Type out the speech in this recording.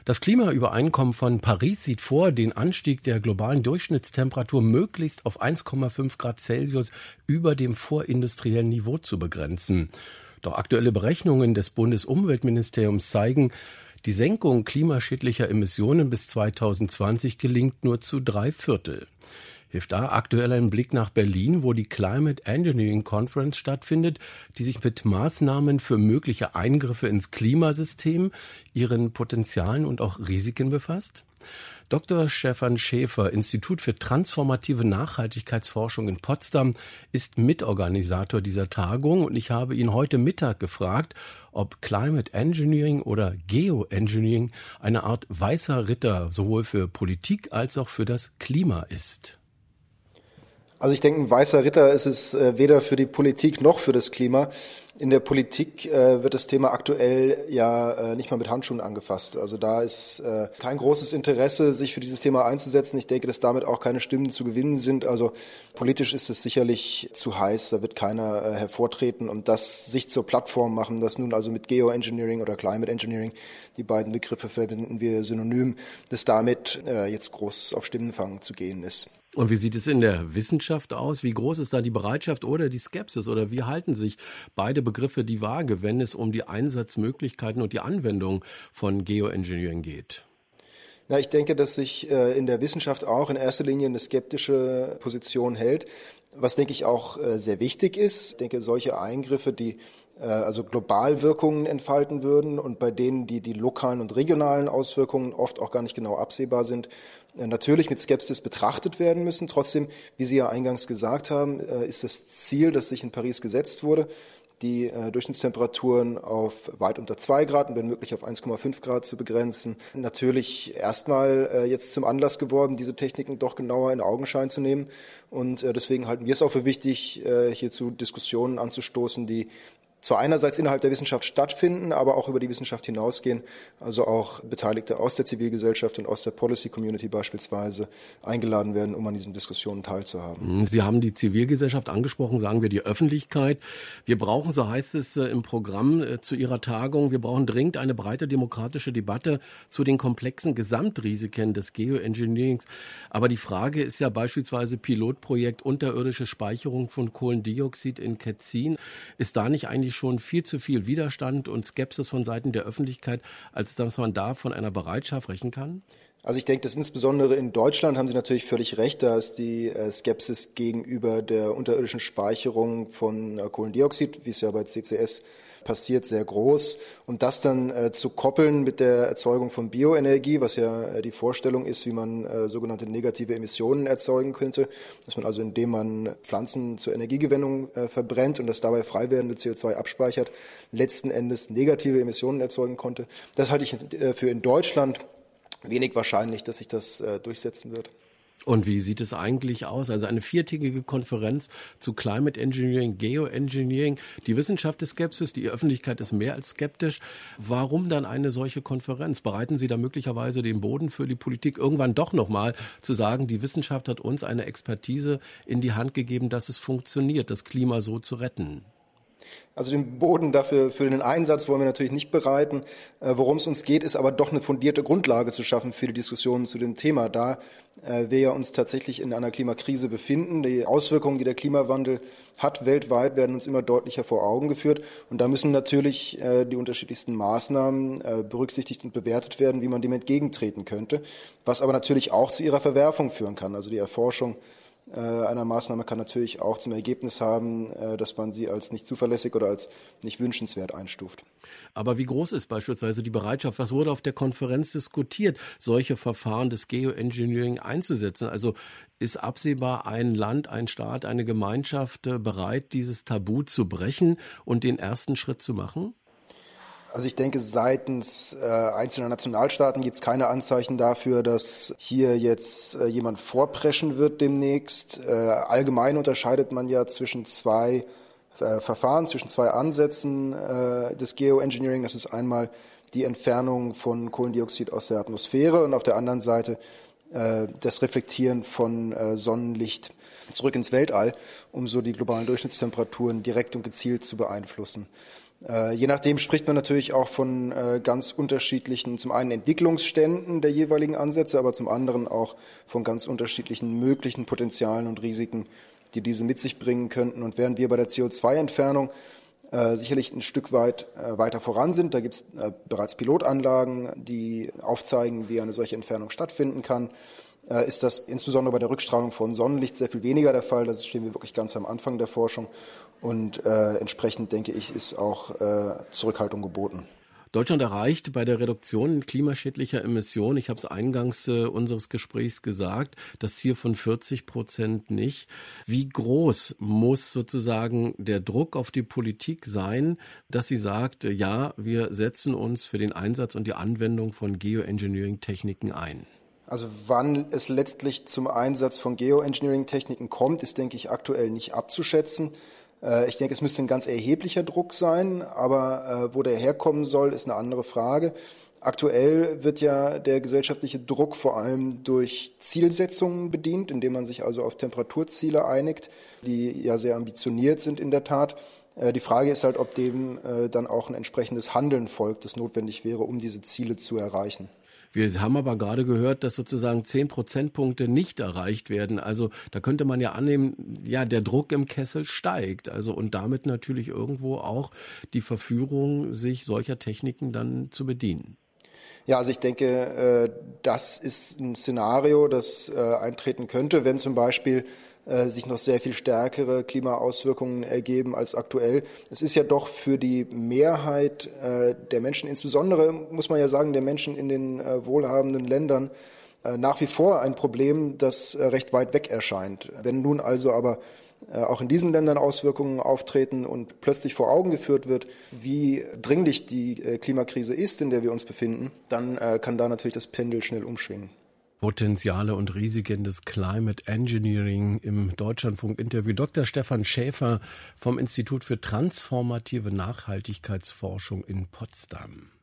Das Klimaübereinkommen von Paris sieht vor, den Anstieg der globalen Durchschnittstemperatur möglichst auf 1,5 Grad Celsius über dem vorindustriellen Niveau zu begrenzen. Doch aktuelle Berechnungen des Bundesumweltministeriums zeigen, die Senkung klimaschädlicher Emissionen bis 2020 gelingt nur zu 3/4. Hilft da aktuell ein Blick nach Berlin, wo die Climate Engineering Conference stattfindet, die sich mit Maßnahmen für mögliche Eingriffe ins Klimasystem, ihren Potenzialen und auch Risiken befasst? Dr. Stefan Schäfer, Institut für transformative Nachhaltigkeitsforschung in Potsdam, ist Mitorganisator dieser Tagung und ich habe ihn heute Mittag gefragt, ob Climate Engineering oder Geoengineering eine Art weißer Ritter sowohl für Politik als auch für das Klima ist. Also ich denke, ein weißer Ritter ist es weder für die Politik noch für das Klima. In der Politik wird das Thema aktuell ja nicht mal mit Handschuhen angefasst. Also da ist kein großes Interesse, sich für dieses Thema einzusetzen. Ich denke, dass damit auch keine Stimmen zu gewinnen sind. Also politisch ist es sicherlich zu heiß. Da wird keiner hervortreten und das sich zur Plattform machen, das nun also mit Geoengineering oder Climate Engineering, die beiden Begriffe verbinden wir synonym, dass damit jetzt groß auf Stimmenfang zu gehen ist. Und wie sieht es in der Wissenschaft aus? Wie groß ist da die Bereitschaft oder die Skepsis? Oder wie halten sich beide Begriffe die Waage, wenn es um die Einsatzmöglichkeiten und die Anwendung von Geoengineering geht? Na, ich denke, dass sich in der Wissenschaft auch in erster Linie eine skeptische Position hält, was, denke ich, auch sehr wichtig ist. Ich denke, solche Eingriffe, die also global Wirkungen entfalten würden und bei denen die lokalen und regionalen Auswirkungen oft auch gar nicht genau absehbar sind, natürlich mit Skepsis betrachtet werden müssen. Trotzdem, wie Sie ja eingangs gesagt haben, ist das Ziel, das sich in Paris gesetzt wurde, die Durchschnittstemperaturen auf weit unter 2 Grad und wenn möglich auf 1,5 Grad zu begrenzen. Natürlich erstmal jetzt zum Anlass geworden, diese Techniken doch genauer in Augenschein zu nehmen. Und deswegen halten wir es auch für wichtig, hierzu Diskussionen anzustoßen, die zwar einerseits innerhalb der Wissenschaft stattfinden, aber auch über die Wissenschaft hinausgehen, also auch Beteiligte aus der Zivilgesellschaft und aus der Policy Community beispielsweise eingeladen werden, um an diesen Diskussionen teilzuhaben. Sie haben die Zivilgesellschaft angesprochen, sagen wir die Öffentlichkeit. Wir brauchen, so heißt es im Programm zu Ihrer Tagung, wir brauchen dringend eine breite demokratische Debatte zu den komplexen Gesamtrisiken des Geoengineerings. Aber die Frage ist ja beispielsweise Pilotprojekt unterirdische Speicherung von Kohlendioxid in Ketzin. Ist da nicht eigentlich schon viel zu viel Widerstand und Skepsis von Seiten der Öffentlichkeit, als dass man da von einer Bereitschaft sprechen kann? Also ich denke, dass insbesondere in Deutschland haben Sie natürlich völlig recht, da ist die Skepsis gegenüber der unterirdischen Speicherung von Kohlendioxid, wie es ja bei CCS passiert, sehr groß. Und das dann zu koppeln mit der Erzeugung von Bioenergie, was ja die Vorstellung ist, wie man sogenannte negative Emissionen erzeugen könnte, dass man also, indem man Pflanzen zur Energiegewinnung verbrennt und das dabei frei werdende CO2 abspeichert, letzten Endes negative Emissionen erzeugen konnte. Das halte ich für in Deutschland wenig wahrscheinlich, dass sich das durchsetzen wird. Und wie sieht es eigentlich aus? Also eine 4-tägige Konferenz zu Climate Engineering, Geoengineering. Die Wissenschaft ist skeptisch, die Öffentlichkeit ist mehr als skeptisch. Warum dann eine solche Konferenz? Bereiten Sie da möglicherweise den Boden für die Politik, irgendwann doch nochmal zu sagen, die Wissenschaft hat uns eine Expertise in die Hand gegeben, dass es funktioniert, das Klima so zu retten? Also den Boden dafür für den Einsatz wollen wir natürlich nicht bereiten. Worum es uns geht, ist aber doch eine fundierte Grundlage zu schaffen für die Diskussionen zu dem Thema. Da wir ja uns tatsächlich in einer Klimakrise befinden, die Auswirkungen, die der Klimawandel hat weltweit, werden uns immer deutlicher vor Augen geführt. Und da müssen natürlich die unterschiedlichsten Maßnahmen berücksichtigt und bewertet werden, wie man dem entgegentreten könnte. Was aber natürlich auch zu ihrer Verwerfung führen kann. Also die Erforschung einer Maßnahme kann natürlich auch zum Ergebnis haben, dass man sie als nicht zuverlässig oder als nicht wünschenswert einstuft. Aber wie groß ist beispielsweise die Bereitschaft, was wurde auf der Konferenz diskutiert, solche Verfahren des Geoengineering einzusetzen? Also ist absehbar ein Land, ein Staat, eine Gemeinschaft bereit, dieses Tabu zu brechen und den ersten Schritt zu machen? Also ich denke, seitens einzelner Nationalstaaten gibt es keine Anzeichen dafür, dass hier jetzt jemand vorpreschen wird demnächst. Allgemein unterscheidet man ja zwischen zwei Verfahren, zwischen zwei Ansätzen des Geoengineering. Das ist einmal die Entfernung von Kohlendioxid aus der Atmosphäre und auf der anderen Seite das Reflektieren von Sonnenlicht zurück ins Weltall, um so die globalen Durchschnittstemperaturen direkt und gezielt zu beeinflussen. Je nachdem spricht man natürlich auch von ganz unterschiedlichen, zum einen Entwicklungsständen der jeweiligen Ansätze, aber zum anderen auch von ganz unterschiedlichen möglichen Potenzialen und Risiken, die diese mit sich bringen könnten. Und während wir bei der CO2-Entfernung sicherlich ein Stück weit weiter voran sind, da gibt es bereits Pilotanlagen, die aufzeigen, wie eine solche Entfernung stattfinden kann, ist das insbesondere bei der Rückstrahlung von Sonnenlicht sehr viel weniger der Fall. Da stehen wir wirklich ganz am Anfang der Forschung und entsprechend, denke ich, ist auch Zurückhaltung geboten. Deutschland erreicht bei der Reduktion klimaschädlicher Emissionen, ich habe es eingangs unseres Gesprächs gesagt, das Ziel von 40% nicht. Wie groß muss sozusagen der Druck auf die Politik sein, dass sie sagt, ja, wir setzen uns für den Einsatz und die Anwendung von Geoengineering-Techniken ein? Also wann es letztlich zum Einsatz von Geoengineering-Techniken kommt, ist, denke ich, aktuell nicht abzuschätzen. Ich denke, es müsste ein ganz erheblicher Druck sein, aber wo der herkommen soll, ist eine andere Frage. Aktuell wird ja der gesellschaftliche Druck vor allem durch Zielsetzungen bedient, indem man sich also auf Temperaturziele einigt, die ja sehr ambitioniert sind in der Tat. Die Frage ist halt, ob dem dann auch ein entsprechendes Handeln folgt, das notwendig wäre, um diese Ziele zu erreichen. Wir haben aber gerade gehört, dass sozusagen 10 Prozentpunkte nicht erreicht werden. Also da könnte man ja annehmen, ja, der Druck im Kessel steigt. Also und damit natürlich irgendwo auch die Verführung, sich solcher Techniken dann zu bedienen. Ja, also ich denke, das ist ein Szenario, das eintreten könnte, wenn zum Beispiel sich noch sehr viel stärkere Klimaauswirkungen ergeben als aktuell. Es ist ja doch für die Mehrheit der Menschen, insbesondere muss man ja sagen, der Menschen in den wohlhabenden Ländern, nach wie vor ein Problem, das recht weit weg erscheint. Wenn nun also aber auch in diesen Ländern Auswirkungen auftreten und plötzlich vor Augen geführt wird, wie dringlich die Klimakrise ist, in der wir uns befinden, dann kann da natürlich das Pendel schnell umschwingen. Potenziale und Risiken des Climate Engineering im Deutschlandfunk-Interview. Dr. Stefan Schäfer vom Institut für transformative Nachhaltigkeitsforschung in Potsdam.